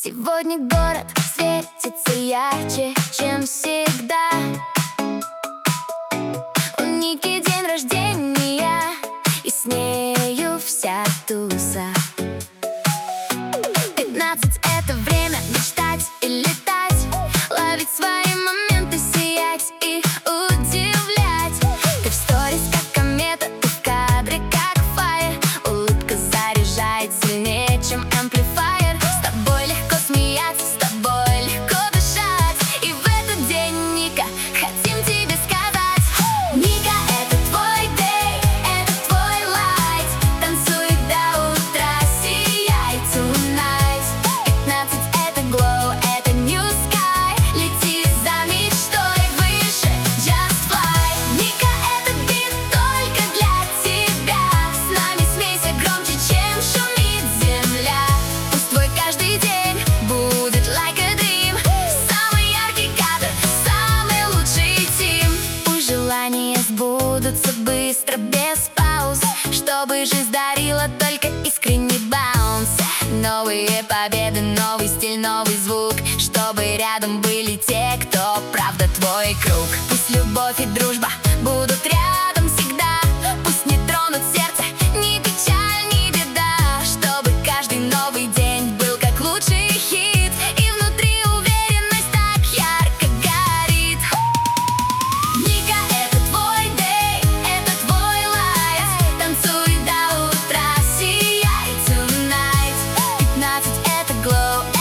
Сегодня город светится ярче, чем всегда. У Ники день рождения, и с нею вся туса. 15 — это время мечтать и летать, ловить свои моменты, сиять и удивлять. Ты в сторис как комета, ты в кадре как фаер. Улыбка заряжает сильнее, чем амплифайер. С тобой легко смеяться, с тобой легко дышать. И в этот день, Ника, хотим тебе сказать: Ника, это твой дэй, это твой лайт. Танцуй до утра, сияй tonight. 15 — это glow, это new sky. Лети за мечтой выше, just fly. Ника, этот бит только для тебя. С нами смейся громче, чем шумит земля. Пусть твой каждый день будет like a dream. Самый яркий кадр, самый лучший тим. Пусть желания сбудутся быстро, без пауз, чтобы жизнь дарила только искренний баунс. Новые победы, новый стиль, новый звук, чтобы рядом были те, кто правда твой круг. Пусть любовь и дружба будут рядом всегда. Пусть не тронут сердце ни печаль, ни беда. Чтобы каждый новый день был как лучший хит, и внутри уверенность так ярко горит. Ника, это твой дэй, это твой лайт. Танцуй до утра, сияй tonight. 15 — это glow,